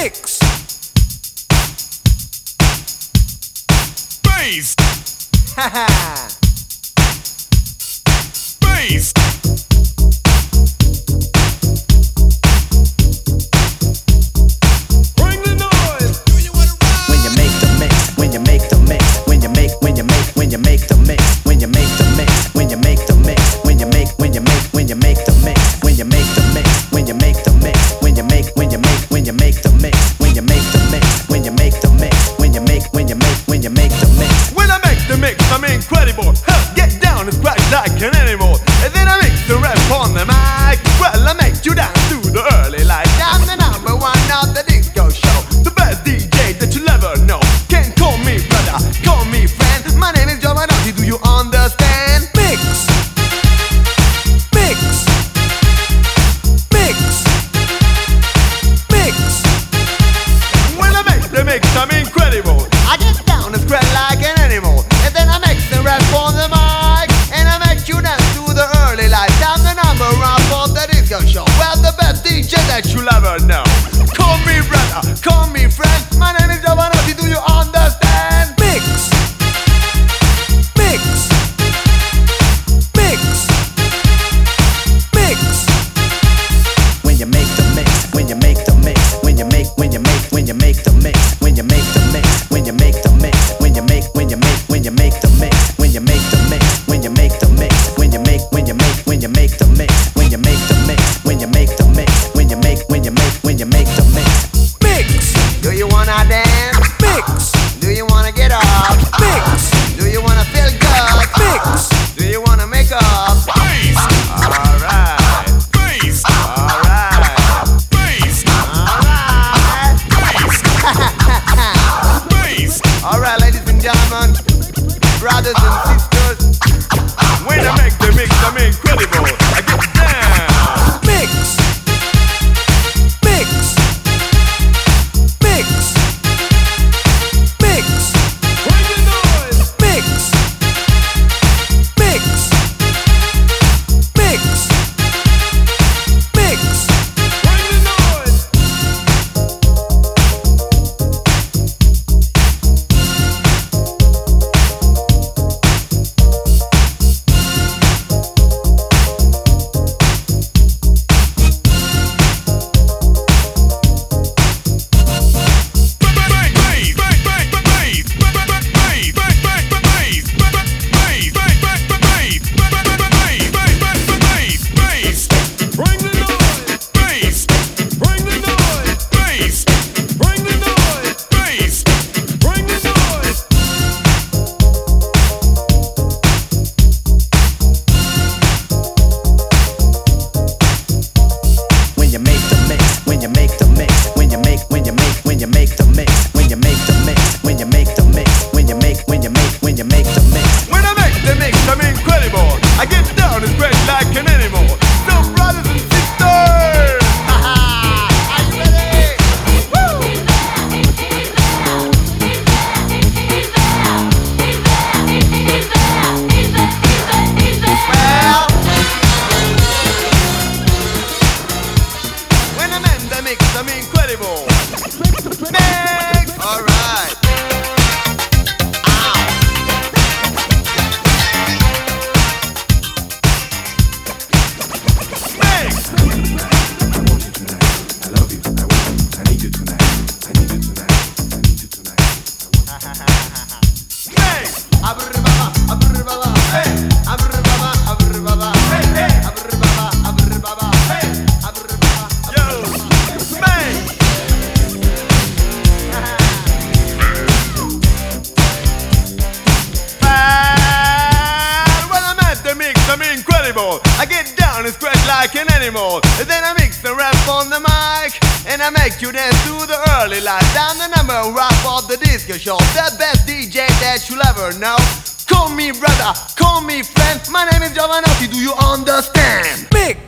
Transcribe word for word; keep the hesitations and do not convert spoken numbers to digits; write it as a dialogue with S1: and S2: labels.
S1: Mix.
S2: Bass.
S1: Haha.
S2: Bass. Bring the noise. Do you wanna ride?
S3: When you make the mix, when you make the mix, when you make, when you make, when you make the mix, when you make the mix, when you make the mix, when you make, when you make, when you make the mix, when you make the mix, when you make the mix, when you make, when you make, when you make the mix, when you make the mix, when you make the mix, when you make, when you make, when you make the mix.
S2: When I make the mix, I'm incredible. Huh, get down and scratch like an animal. And then I mix the rap on the mic. Well, I make you dance to the early light. I'm the number one of the disco show. The best D J that you'll ever know. Can't call me brother, call me friend. My name is Giovanotti, do you understand?
S1: Mix. Mix. Mix. Mix.
S2: When I make the mix, I'm incredible. I get down and scratch like an animal. And then I mix the rap on the mic. And I make you dance to the early light. I'm the number one of the disco show. Well, the best D J that you'll ever know. Call me brother, call me friend. My name is Giovanotti, do you understand?
S1: Mix. Mix. Mix. Mix.
S3: When you make the mix, when you make the mix, when you make, when you make, when you make the mix, when you make the mix, when you make the mix, when you make, when you make, when you make the mix, when you make the mix, when you make the mix, when you make, when you make, when you make the mix, when you make the mix, when you make the mix, when you make, when you make, when you make the mix.
S1: Mix.
S2: Do you wanna dance?
S1: Mix.
S2: Do you wanna get up?
S1: Mix.
S2: Do you wanna feel good?
S1: Mix.
S2: Do you wanna make up? Bass. Alright. Bass. Alright. Bass. Alright. Bass. Alright, ladies and gentlemen, brothers and sisters. When I make the mix, I'm incredible. I get down.
S1: Mix. Mix. Mix. Mix.
S2: Bring the noise.
S1: Mix. Mix. Mix. Mix.
S2: Bring the noise.
S3: When you make the mix, when you make the mix, when you make, when you make, when you make the mix, when you make the mix, when you make the mix, when you make, when you make, when you make the mix.
S2: When I make the mix, I'm incredible. I get down and scratch like an animal. So brothers and sisters, are you ready? Woo! Well, when I'm in the mix, I'm incredible. Mix, all right. I'm incredible. I get down and scratch like an animal. And then I mix the rap on the mic. And I make you dance to the early light. I'm the number one of the disco show. The best D J that you'll ever know. Call me brother, call me friend. My name is Giovanotti, do you understand?
S1: Mix.